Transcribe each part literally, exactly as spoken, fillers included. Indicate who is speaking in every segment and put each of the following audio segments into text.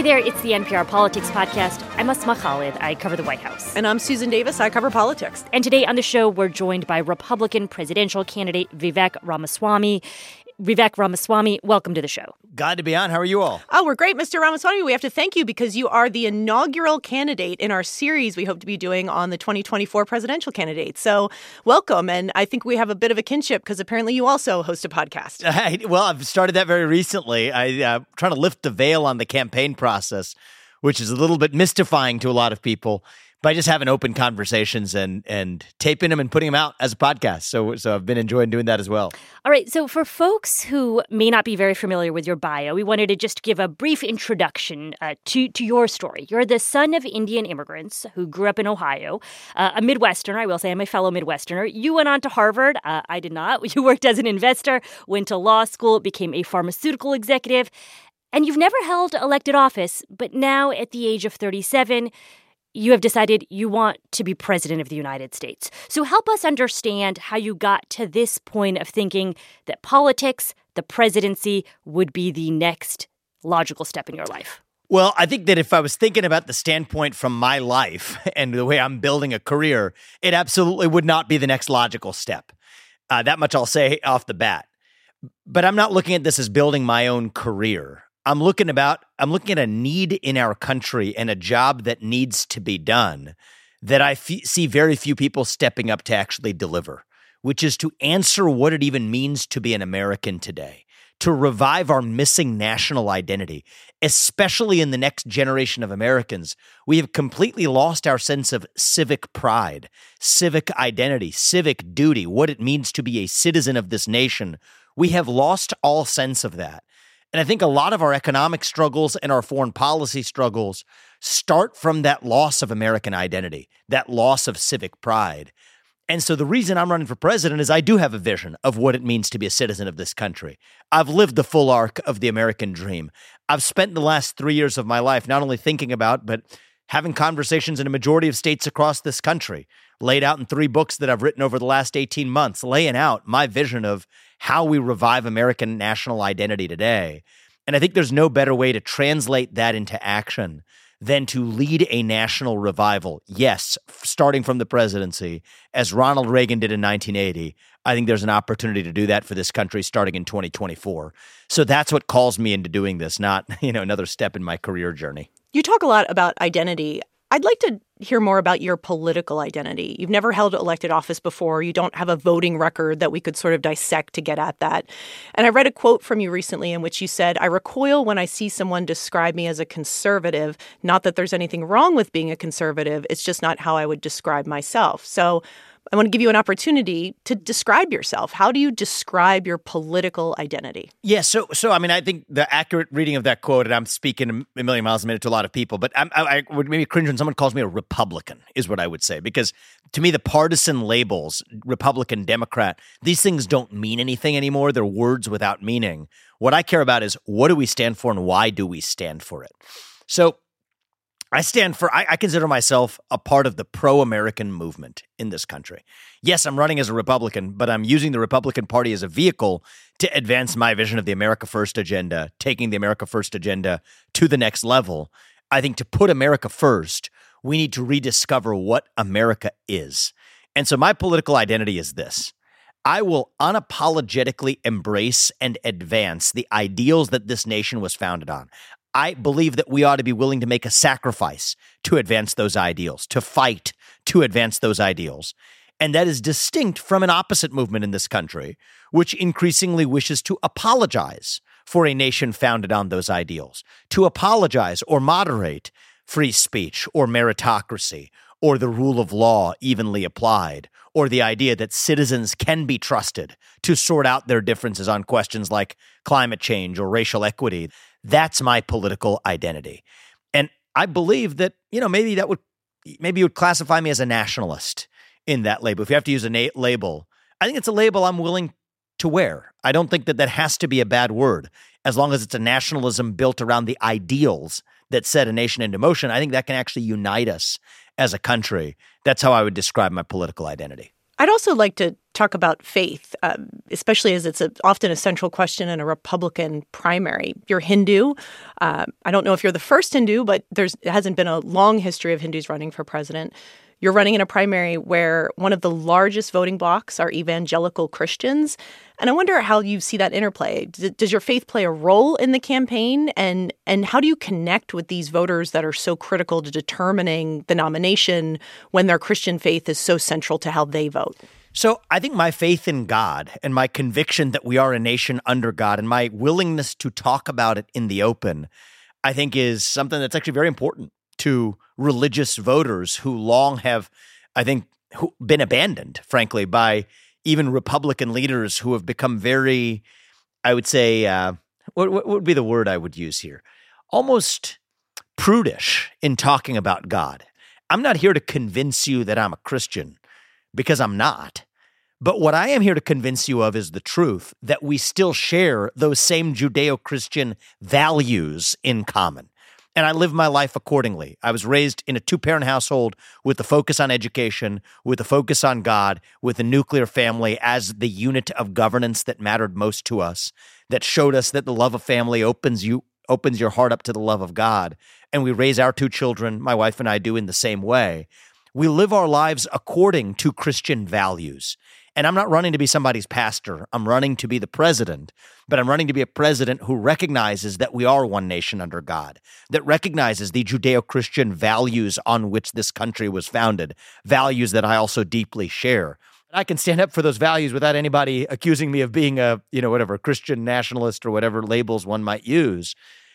Speaker 1: Hey there, it's the N P R Politics Podcast. I'm Asma Khalid. I cover the White House.
Speaker 2: And I'm Susan Davis. I cover politics.
Speaker 1: And today on the show, we're joined by Republican presidential candidate Vivek Ramaswamy. Vivek Ramaswamy, welcome to the show.
Speaker 3: Glad to be on. How are you all?
Speaker 2: Oh, we're great, Mister Ramaswamy. We have to thank you because you are the inaugural candidate in our series we hope to be doing on the twenty twenty-four presidential candidates. So welcome. And I think we have a bit of a kinship because apparently you also host a podcast.
Speaker 3: Uh, well, I've started that very recently. I'm uh, trying to lift the veil on the campaign process, which is a little bit mystifying to a lot of people, by just having open conversations and and taping them and putting them out as a podcast. So so I've been enjoying doing that as well.
Speaker 1: All right. So for folks who may not be very familiar with your bio, we wanted to just give a brief introduction uh, to, to your story. You're the son of Indian immigrants who grew up in Ohio, uh, a Midwesterner. I will say I'm a fellow Midwesterner. You went on to Harvard. Uh, I did not. You worked as an investor, went to law school, became a pharmaceutical executive, and you've never held elected office. But now at the age of thirty-seven, you have decided you want to be president of the United States. So help us understand how you got to this point of thinking that politics, the presidency, would be the next logical step in your life.
Speaker 3: Well, I think that if I was thinking about the standpoint from my life and the way I'm building a career, it absolutely would not be the next logical step. Uh, that much I'll say off the bat. But I'm not looking at this as building my own career. I'm looking about, I'm looking at a need in our country and a job that needs to be done that I f- see very few people stepping up to actually deliver, which is to answer what it even means to be an American today, to revive our missing national identity, especially in the next generation of Americans. We have completely lost our sense of civic pride, civic identity, civic duty, what it means to be a citizen of this nation. We have lost all sense of that. And I think a lot of our economic struggles and our foreign policy struggles start from that loss of American identity, that loss of civic pride. And so the reason I'm running for president is I do have a vision of what it means to be a citizen of this country. I've lived the full arc of the American dream. I've spent the last three years of my life not only thinking about, but having conversations in a majority of states across this country, laid out in three books that I've written over the last eighteen months, laying out my vision of how we revive American national identity today. And I think there's no better way to translate that into action than to lead a national revival. Yes, starting from the presidency, as Ronald Reagan did in nineteen eighty. I think there's an opportunity to do that for this country starting in twenty twenty-four. So that's what calls me into doing this, not, you know, another step in my career journey.
Speaker 2: You talk a lot about identity. I'd like to hear more about your political identity. You've never held elected office before. You don't have a voting record that we could sort of dissect to get at that. And I read a quote from you recently in which you said, "I recoil when I see someone describe me as a conservative. Not that there's anything wrong with being a conservative. It's just not how I would describe myself." So I want to give you an opportunity to describe yourself. How do you describe your political identity?
Speaker 3: Yeah, so, so I mean, I think the accurate reading of that quote, and I'm speaking a million miles a minute to a lot of people, but I'm, I, I would maybe cringe when someone calls me a Republican, is what I would say. Because to me, the partisan labels, Republican, Democrat, these things don't mean anything anymore. They're words without meaning. What I care about is what do we stand for and why do we stand for it? So I stand for, I, I consider myself a part of the pro-American movement in this country. Yes, I'm running as a Republican, but I'm using the Republican Party as a vehicle to advance my vision of the America First agenda, taking the America First agenda to the next level. I think to put America first, we need to rediscover what America is. And so my political identity is this. I will unapologetically embrace and advance the ideals that this nation was founded on. I believe that we ought to be willing to make a sacrifice to advance those ideals, to fight to advance those ideals. And that is distinct from an opposite movement in this country, which increasingly wishes to apologize for a nation founded on those ideals, to apologize or moderate free speech or meritocracy or the rule of law evenly applied, or the idea that citizens can be trusted to sort out their differences on questions like climate change or racial equity. That's my political identity. And I believe that, you know, maybe that would, maybe you would classify me as a nationalist in that label. If you have to use a na- label, I think it's a label I'm willing to wear. I don't think that that has to be a bad word. As long as it's a nationalism built around the ideals that set a nation into motion, I think that can actually unite us as a country. That's how I would describe my political identity.
Speaker 2: I'd also like to talk about faith, um, especially as it's a, often a central question in a Republican primary. You're Hindu. Uh, I don't know if you're the first Hindu, but there's it hasn't been a long history of Hindus running for president. You're running in a primary where one of the largest voting blocs are evangelical Christians. And I wonder how you see that interplay. D- does your faith play a role in the campaign? And, and how do you connect with these voters that are so critical to determining the nomination when their Christian faith is so central to how they vote?
Speaker 3: So I think my faith in God and my conviction that we are a nation under God and my willingness to talk about it in the open, I think is something that's actually very important to religious voters who long have, I think, who, been abandoned, frankly, by even Republican leaders who have become very, I would say, uh, what, what would be the word I would use here? Almost prudish in talking about God. I'm not here to convince you that I'm a Christian, because I'm not. But what I am here to convince you of is the truth, that we still share those same Judeo-Christian values in common. And I live my life accordingly. I was raised in a two-parent household with a focus on education, with a focus on God, with a nuclear family as the unit of governance that mattered most to us, that showed us that the love of family opens you opens your heart up to the love of God. And we raise our two children, my wife and I do, in the same way. We live our lives according to Christian values. And I'm not running to be somebody's pastor. I'm running to be the president, but I'm running to be a president who recognizes that we are one nation under God, that recognizes the Judeo-Christian values on which this country was founded, values that I also deeply share. I can stand up for those values without anybody accusing me of being a, you know, whatever, Christian nationalist or whatever labels one might use.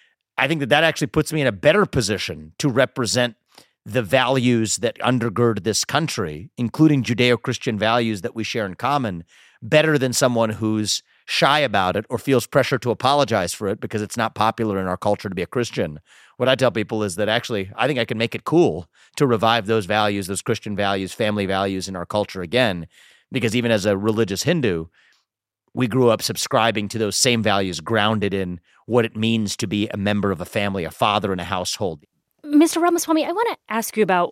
Speaker 3: I think that that actually puts me in a better position to represent the values that undergird this country, including Judeo-Christian values that we share in common, better than someone who's shy about it or feels pressure to apologize for it because it's not popular in our culture to be a Christian. What I tell people is that actually, I think I can make it cool to revive those values, those Christian values, family values in our culture again, because even as a religious Hindu, we grew up subscribing to those same values, grounded in what it means to be a member of a family, a father in a household.
Speaker 1: Mister Ramaswamy, I want to ask you about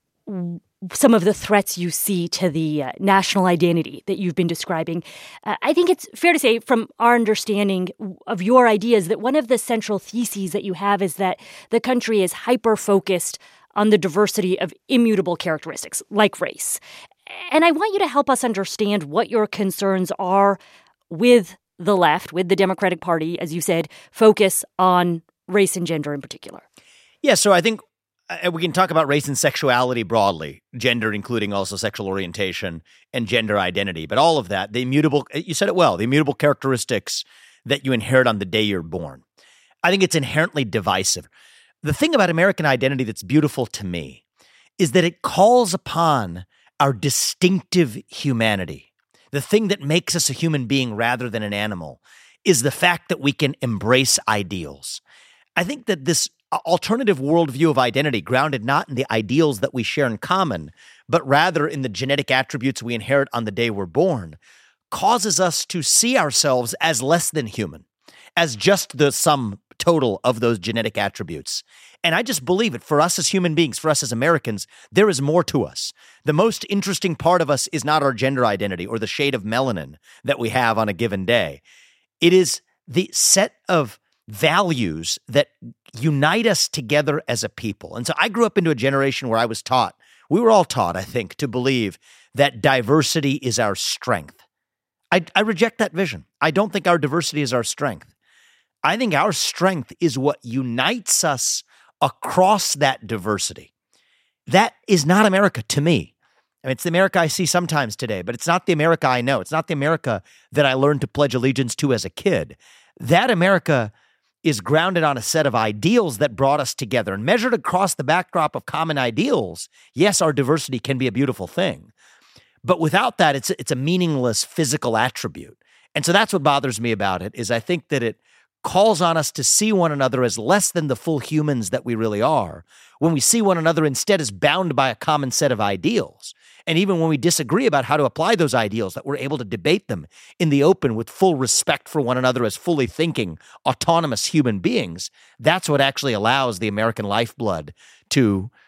Speaker 1: some of the threats you see to the uh, national identity that you've been describing. Uh, I think it's fair to say, from our understanding of your ideas, that one of the central theses that you have is that the country is hyper-focused on the diversity of immutable characteristics, like race. And I want you to help us understand what your concerns are with the left, with the Democratic Party, as you said, focus on race and gender in particular.
Speaker 3: Yeah, so I think uh, we can talk about race and sexuality broadly, gender including also sexual orientation and gender identity. But all of that, the immutable, you said it well, the immutable characteristics that you inherit on the day you're born. I think it's inherently divisive. The thing about American identity that's beautiful to me is that it calls upon our distinctive humanity. The thing that makes us a human being rather than an animal is the fact that we can embrace ideals. I think that this alternative worldview of identity, grounded not in the ideals that we share in common, but rather in the genetic attributes we inherit on the day we're born, causes us to see ourselves as less than human, as just the sum total of those genetic attributes. And I just believe it. For us as human beings, for us as Americans, there is more to us. The most interesting part of us is not our gender identity or the shade of melanin that we have on a given day. It is the set of values that unite us together as a people. And so I grew up into a generation where I was taught, we were all taught, I think, to believe that diversity is our strength. I, I reject that vision. I don't think our diversity is our strength. I think our strength is what unites us across that diversity. That is not America to me. I mean, it's the America I see sometimes today, but it's not the America I know. It's not the America that I learned to pledge allegiance to as a kid. That America is grounded on a set of ideals that brought us together. And measured across the backdrop of common ideals, yes, our diversity can be a beautiful thing. But without that, it's, it's a meaningless physical attribute. And so that's what bothers me about it, is I think that it calls on us to see one another as less than the full humans that we really are, when we see one another instead as bound by a common set of ideals. And even when we disagree about how to apply those ideals, that we're able to debate them in the open with full respect for one another as fully thinking, autonomous human beings. That's what actually allows the American lifeblood to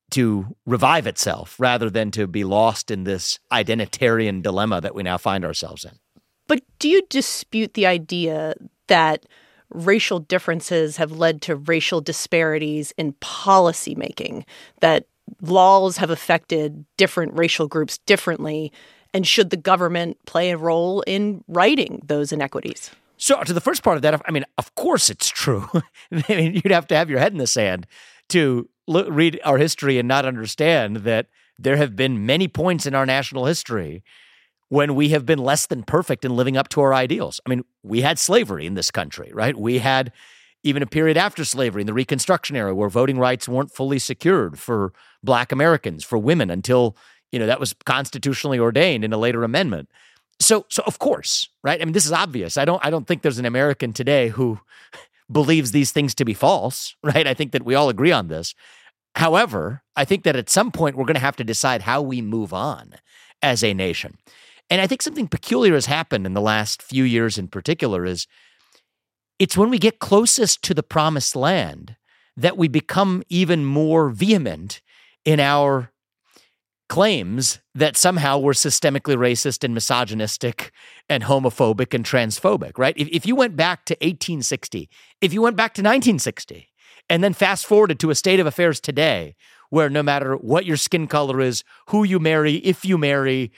Speaker 3: to revive itself rather than to be lost in this identitarian dilemma that we now find ourselves in.
Speaker 2: But do you dispute the idea that racial differences have led to racial disparities in policymaking, that laws have affected different racial groups differently, and should the government play a role in righting those inequities?
Speaker 3: So to the first part of that, I mean, of course it's true. I mean, you'd have to have your head in the sand to look, read our history and not understand that there have been many points in our national history when we have been less than perfect in living up to our ideals. I mean, we had slavery in this country, right? We had even a period after slavery in the Reconstruction era where voting rights weren't fully secured for Black Americans, for women, until, you know, that was constitutionally ordained in a later amendment. So, so of course, right? I mean, this is obvious. I don't, I don't think there's an American today who believes these things to be false, right? I think that we all agree on this. However, I think that at some point we're going to have to decide how we move on as a nation. And I think something peculiar has happened in the last few years in particular is it's when we get closest to the promised land that we become even more vehement in our claims that somehow we're systemically racist and misogynistic and homophobic and transphobic, right? If, if you went back to eighteen sixty, if you went back to nineteen sixty, and then fast forwarded to a state of affairs today where no matter what your skin color is, who you marry, if you marry,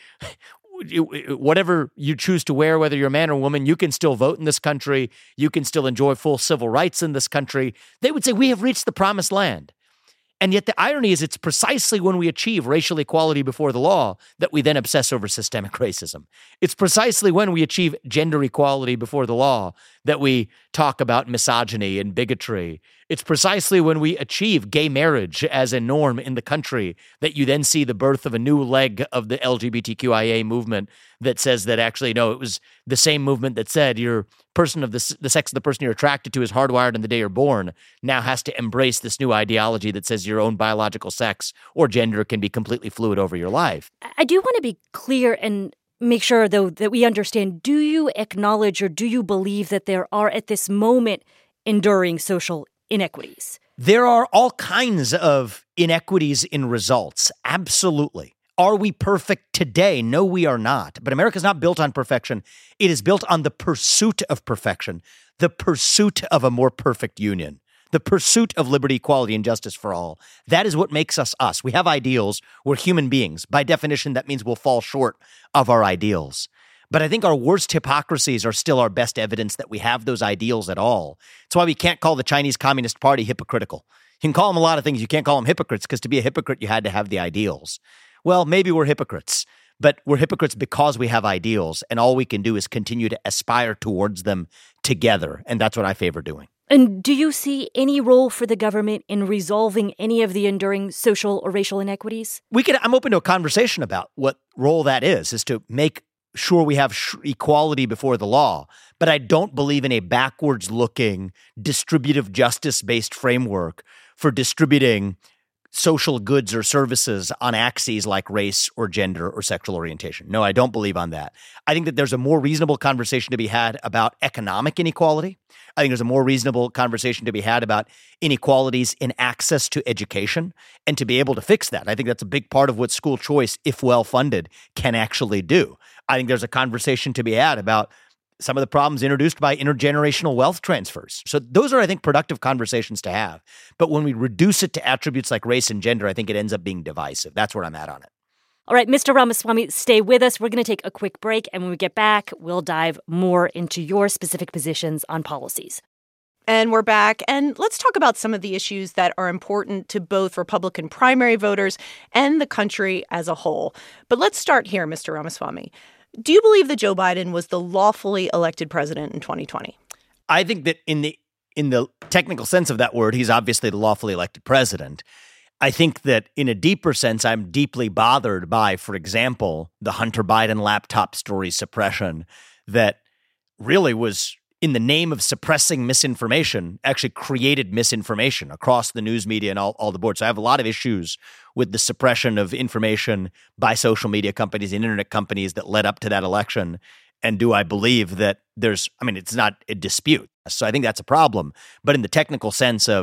Speaker 3: whatever you choose to wear, whether you're a man or woman, you can still vote in this country. You can still enjoy full civil rights in this country. They would say we have reached the promised land. And yet the irony is it's precisely when we achieve racial equality before the law that we then obsess over systemic racism. It's precisely when we achieve gender equality before the law that we talk about misogyny and bigotry. It's precisely when we achieve gay marriage as a norm in the country that you then see the birth of a new leg of the L G B T Q I A movement that says that actually, no, it was the same movement that said your person of the, the sex of the person you're attracted to is hardwired in the day you're born, now has to embrace this new ideology that says your own biological sex or gender can be completely fluid over your life.
Speaker 1: I do want to be clear and make sure, though, that we understand, do you acknowledge or do you believe that there are at this moment enduring social inequities?
Speaker 3: There are all kinds of inequities in results. Absolutely. Are we perfect today? No, we are not. But America's not built on perfection. It is built on the pursuit of perfection, the pursuit of a more perfect union, the pursuit of liberty, equality, and justice for all. That is what makes us us. We have ideals. We're human beings. By definition, that means we'll fall short of our ideals. But I think our worst hypocrisies are still our best evidence that we have those ideals at all. It's why we can't call the Chinese Communist Party hypocritical. You can call them a lot of things. You can't call them hypocrites because to be a hypocrite, you had to have the ideals. Well, maybe we're hypocrites, but we're hypocrites because we have ideals, and all we can do is continue to aspire towards them together, and that's what I favor doing.
Speaker 1: And do you see any role for the government in resolving any of the enduring social or racial inequities?
Speaker 3: We could. I'm open to a conversation about what role that is, is to make sure we have sh- equality before the law, but I don't believe in a backwards-looking, distributive justice-based framework for distributing social goods or services on axes like race or gender or sexual orientation. No, I don't believe on that. I think that there's a more reasonable conversation to be had about economic inequality. I think there's a more reasonable conversation to be had about inequalities in access to education and to be able to fix that. I think that's a big part of what school choice, if well funded, can actually do. I think there's a conversation to be had about some of the problems introduced by intergenerational wealth transfers. So those are, I think, productive conversations to have. But when we reduce it to attributes like race and gender, I think it ends up being divisive. That's where I'm at on it.
Speaker 1: All right, Mister Ramaswamy, stay with us. We're going to take a quick break, and when we get back, we'll dive more into your specific positions on policies.
Speaker 2: And we're back, and let's talk about some of the issues that are important to both Republican primary voters and the country as a whole. But let's start here, Mister Ramaswamy. Do you believe that Joe Biden was the lawfully elected president in twenty twenty?
Speaker 3: I think that in the in the technical sense of that word, he's obviously the lawfully elected president. I think that in a deeper sense, I'm deeply bothered by, for example, the Hunter Biden laptop story suppression that really was, in the name of suppressing misinformation, actually created misinformation across the news media and all, all the boards. So I have a lot of issues with the suppression of information by social media companies and internet companies that led up to that election. And do I believe that there's, I mean, it's not a dispute. So I think that's a problem. But in the technical sense of,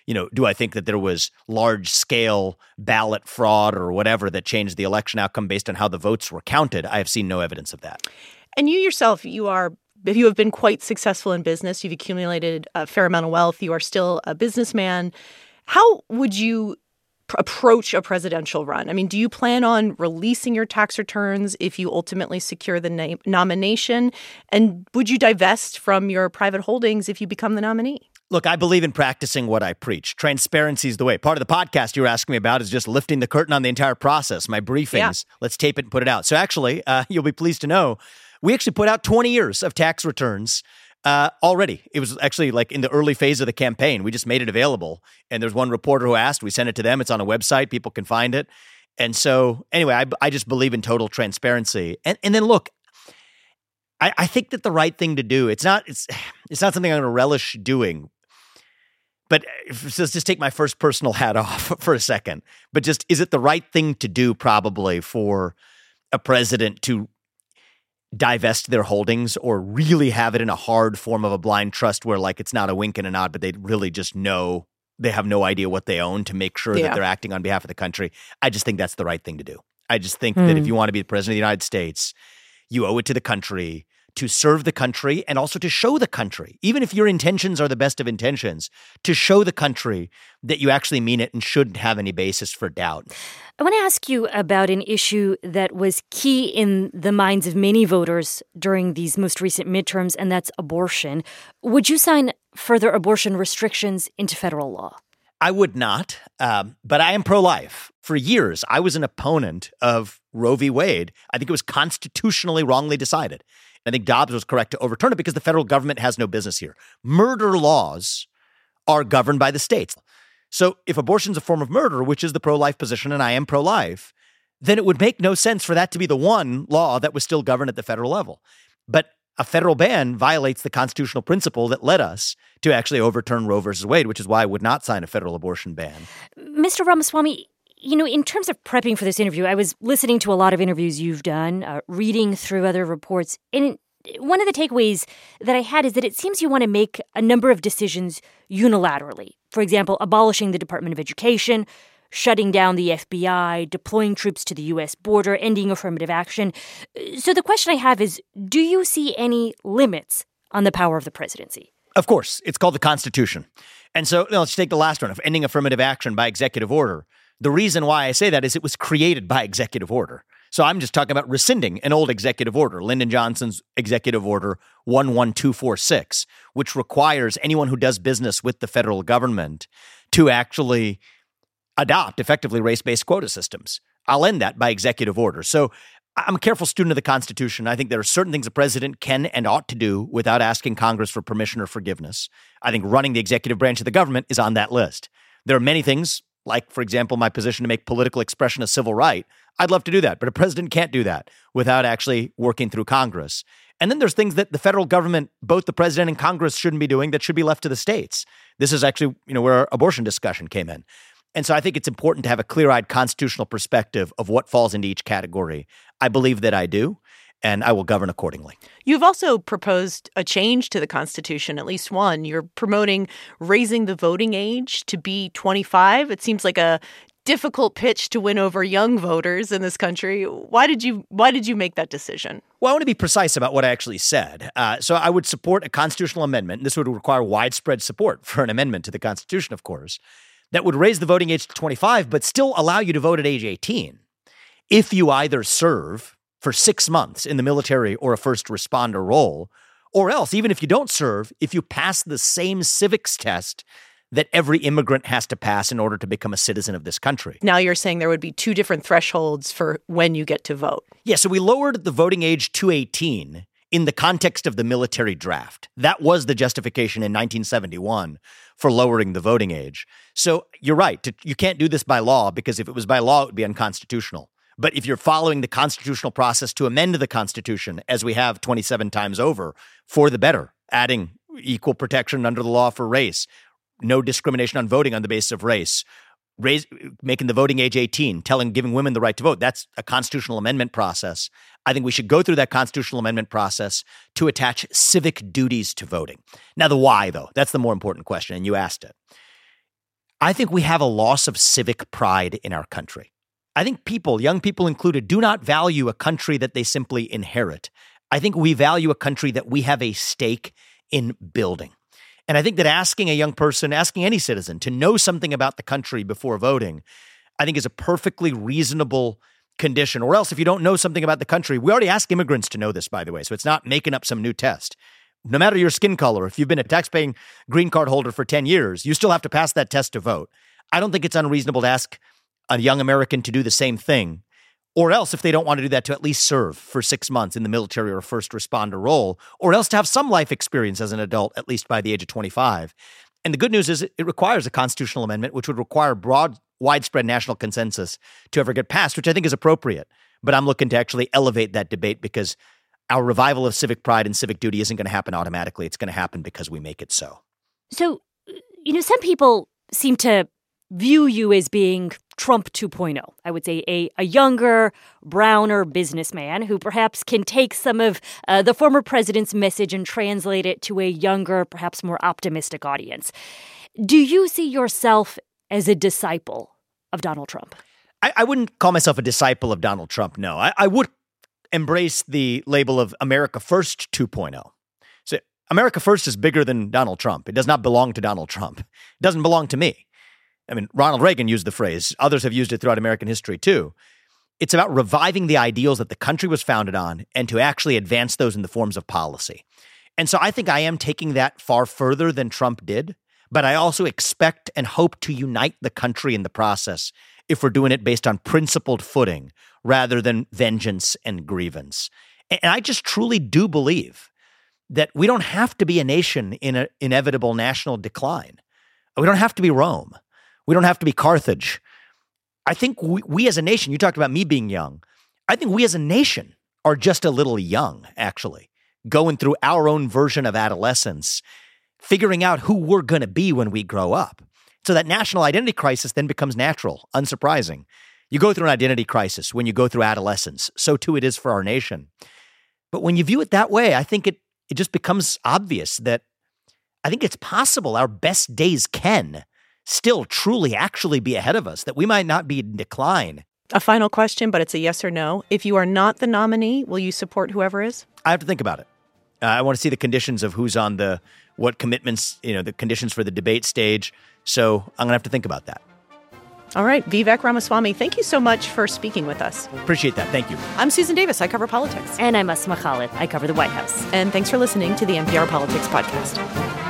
Speaker 3: you know, do I think that there was large-scale ballot fraud or whatever that changed the election outcome based on how the votes were counted? I have seen no evidence of that.
Speaker 2: And you yourself, you are, if you have been quite successful in business, you've accumulated a fair amount of wealth, you are still a businessman. How would you approach a presidential run? I mean, do you plan on releasing your tax returns if you ultimately secure the na- nomination? And would you divest from your private holdings if you become the nominee?
Speaker 3: Look, I believe in practicing what I preach. Transparency is the way. Part of the podcast you were asking me about is just lifting the curtain on the entire process, my briefings. Yeah. Let's tape it and put it out. So actually, uh, you'll be pleased to know, we actually put out twenty years of tax returns uh, already. It was actually like in the early phase of the campaign. We just made it available. And there's one reporter who asked. We sent it to them. It's on a website. People can find it. And so anyway, I, I just believe in total transparency. And, and then look, I, I think that the right thing to do, it's not, it's, it's not something I'm going to relish doing. But if, let's just take my first personal hat off for a second. But just, is it the right thing to do probably for a president to divest their holdings or really have it in a hard form of a blind trust where like it's not a wink and a nod, but they really just know, they have no idea what they own to make sure yeah. that they're acting on behalf of the country? I just think that's the right thing to do. I just think mm. that if you want to be the president of the United States, you owe it to the country to serve the country and also to show the country, even if your intentions are the best of intentions, to show the country that you actually mean it and shouldn't have any basis for doubt.
Speaker 1: I want to ask you about an issue that was key in the minds of many voters during these most recent midterms, and that's abortion. Would you sign further abortion restrictions into federal law?
Speaker 3: I would not, um, but I am pro-life. For years, I was an opponent of Roe v. Wade. I think it was constitutionally wrongly decided. I think Dobbs was correct to overturn it because the federal government has no business here. Murder laws are governed by the states. So if abortion is a form of murder, which is the pro-life position, and I am pro-life, then it would make no sense for that to be the one law that was still governed at the federal level. But a federal ban violates the constitutional principle that led us to actually overturn Roe versus Wade, which is why I would not sign a federal abortion ban.
Speaker 1: Mister Ramaswamy, you know, in terms of prepping for this interview, I was listening to a lot of interviews you've done, uh, reading through other reports. And one of the takeaways that I had is that it seems you want to make a number of decisions unilaterally. For example, abolishing the Department of Education, shutting down the F B I, deploying troops to the U S border, ending affirmative action. So the question I have is, do you see any limits on the power of the presidency?
Speaker 3: Of course. It's called the Constitution. And so you know, let's take the last one of ending affirmative action by executive order. The reason why I say that is it was created by executive order. So I'm just talking about rescinding an old executive order, Lyndon Johnson's executive order one one two four six, which requires anyone who does business with the federal government to actually adopt effectively race-based quota systems. I'll end that by executive order. So I'm a careful student of the Constitution. I think there are certain things a president can and ought to do without asking Congress for permission or forgiveness. I think running the executive branch of the government is on that list. There are many things, like, for example, my position to make political expression a civil right. I'd love to do that, but a president can't do that without actually working through Congress. And then there's things that the federal government, both the president and Congress, shouldn't be doing that should be left to the states. This is actually, you know, where our abortion discussion came in. And so I think it's important to have a clear-eyed constitutional perspective of what falls into each category. I believe that I do, and I will govern accordingly.
Speaker 2: You've also proposed a change to the Constitution, at least one. You're promoting raising the voting age to be twenty-five. It seems like a difficult pitch to win over young voters in this country. Why did you why did you make that decision?
Speaker 3: Well, I want to be precise about what I actually said. Uh, so I would support a constitutional amendment. This would require widespread support for an amendment to the Constitution, of course, that would raise the voting age to twenty-five, but still allow you to vote at age eighteen if you either serve for six months in the military or a first responder role, or else, even if you don't serve, if you pass the same civics test that every immigrant has to pass in order to become a citizen of this country.
Speaker 2: Now you're saying there would be two different thresholds for when you get to vote.
Speaker 3: Yeah, so we lowered the voting age to eighteen in the context of the military draft. That was the justification in nineteen seventy-one for lowering the voting age. So you're right. You can't do this by law, because if it was by law, it would be unconstitutional. But if you're following the constitutional process to amend the Constitution, as we have twenty-seven times over, for the better, adding equal protection under the law for race, no discrimination on voting on the basis of race, raise, making the voting age eighteen, telling, giving women the right to vote, that's a constitutional amendment process. I think we should go through that constitutional amendment process to attach civic duties to voting. Now, the why, though, that's the more important question, and you asked it. I think we have a loss of civic pride in our country. I think people, young people included, do not value a country that they simply inherit. I think we value a country that we have a stake in building. And I think that asking a young person, asking any citizen to know something about the country before voting, I think is a perfectly reasonable condition. Or else if you don't know something about the country, we already ask immigrants to know this, by the way, so it's not making up some new test. No matter your skin color, if you've been a taxpaying green card holder for ten years, you still have to pass that test to vote. I don't think it's unreasonable to ask a young American to do the same thing, or else if they don't want to do that, to at least serve for six months in the military or first responder role, or else to have some life experience as an adult, at least by the age of twenty-five. And the good news is it requires a constitutional amendment, which would require broad, widespread national consensus to ever get passed, which I think is appropriate. But I'm looking to actually elevate that debate because our revival of civic pride and civic duty isn't going to happen automatically. It's going to happen because we make it so.
Speaker 1: So, you know, some people seem to view you as being Trump two point oh. I would say a, a younger, browner businessman who perhaps can take some of uh, the former president's message and translate it to a younger, perhaps more optimistic audience. Do you see yourself as a disciple of Donald Trump?
Speaker 3: I, I wouldn't call myself a disciple of Donald Trump, no. I, I would embrace the label of America First two point oh. So America First is bigger than Donald Trump. It does not belong to Donald Trump. It doesn't belong to me. I mean, Ronald Reagan used the phrase. Others have used it throughout American history, too. It's about reviving the ideals that the country was founded on and to actually advance those in the forms of policy. And so I think I am taking that far further than Trump did, but I also expect and hope to unite the country in the process if we're doing it based on principled footing rather than vengeance and grievance. And I just truly do believe that we don't have to be a nation in an inevitable national decline. We don't have to be Rome. We don't have to be Carthage. I think we, we as a nation, you talked about me being young. I think we as a nation are just a little young, actually, going through our own version of adolescence, figuring out who we're going to be when we grow up. So that national identity crisis then becomes natural, unsurprising. You go through an identity crisis when you go through adolescence. So too it is for our nation. But when you view it that way, I think it it just becomes obvious that I think it's possible our best days can still truly actually be ahead of us, that we might not be in decline.
Speaker 2: A final question, but it's a yes or no. If you are not the nominee, will you support whoever is?
Speaker 3: I have to think about it. Uh, I want to see the conditions of who's on the, what commitments, you know, the conditions for the debate stage. So I'm going to have to think about that.
Speaker 2: All right. Vivek Ramaswamy, thank you so much for speaking with us.
Speaker 3: Appreciate that. Thank you.
Speaker 2: I'm Susan Davis. I cover politics.
Speaker 1: And I'm Asma Khalid. I cover the White House.
Speaker 2: And thanks for listening to the N P R Politics Podcast.